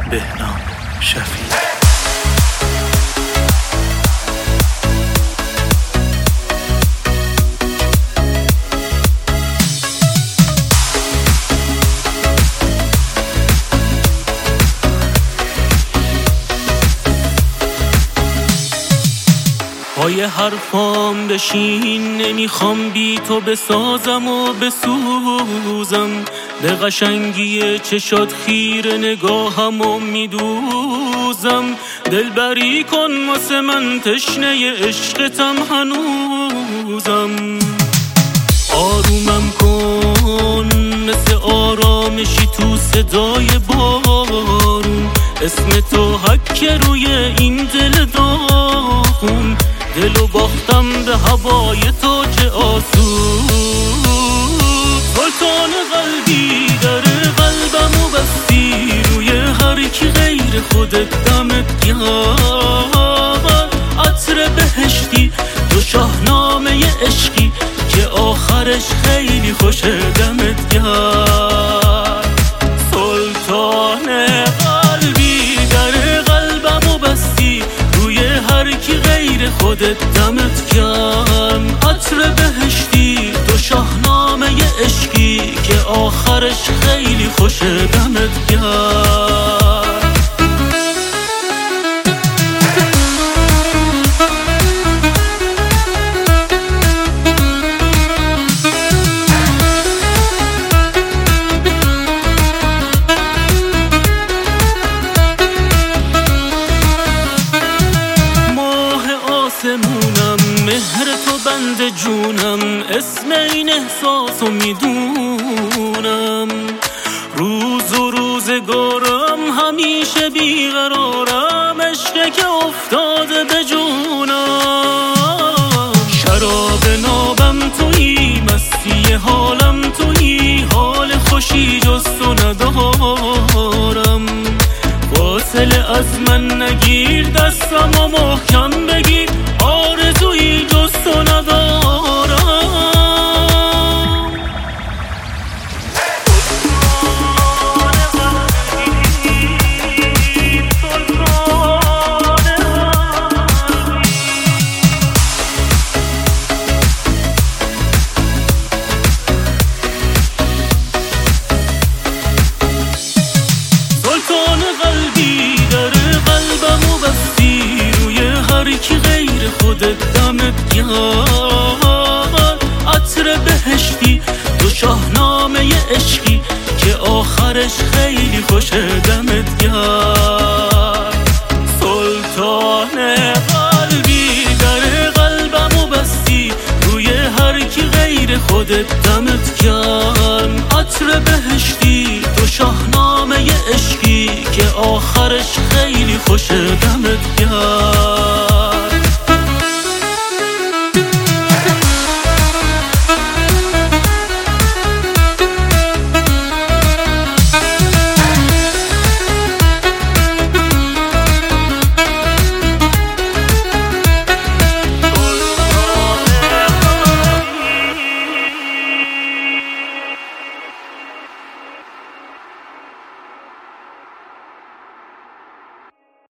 بهنام شفیع. پای حرفام بشین، نمیخوام بی تو بسازم و بسوزم. به قشنگی چشات خیره نگاهم و میدوزم. دلبری کن واسه من، تشنه عشقتم هنوزم. آرومم کن مثل آرامشی تو صدای بارون. اسم تو حک روی این دل داغون. دلو باختم به هوای تو چه آسون. سلطان قلبی در قلبمو بستی، روی هر کی غیر خودت دمت گرد. عطر بهشتی تو شاهنامه عشقی که آخرش خیلی خوشه دمت گرد. سلطان قلبی در قلبمو بستی، روی هر کی غیر خودت دمت گرم. عطر بهشتی تو شاهنامه عشقی که آخرش خیلی خوشه دمت گرم. مهر تو بند جونم، اسم این احساسو میدونم. روز و روزگارم همیشه بیقرارم، عشقه که افتاده به جونم. شراب نابم تویی، مستی حالم تویی، حال خوشی جز تو ندارم. فاصله از من نگیر، دستم و محکم بگیر، آرزویی جز تو ندارم. سلطان قلبی در قلبمو بستی، روی هر کی غیر خودت دمت گرد. عطر بهشتی تو شاهنامه عشقی که آخرش خیلی خوشه دمت گرد. سلطان قلبی در قلبمو بستی، روی هر کی غیر خودت دمت گرم. عطر بهشتی تو شاهنامه عشقی که آخرش خیلی خوشه دمت گرم.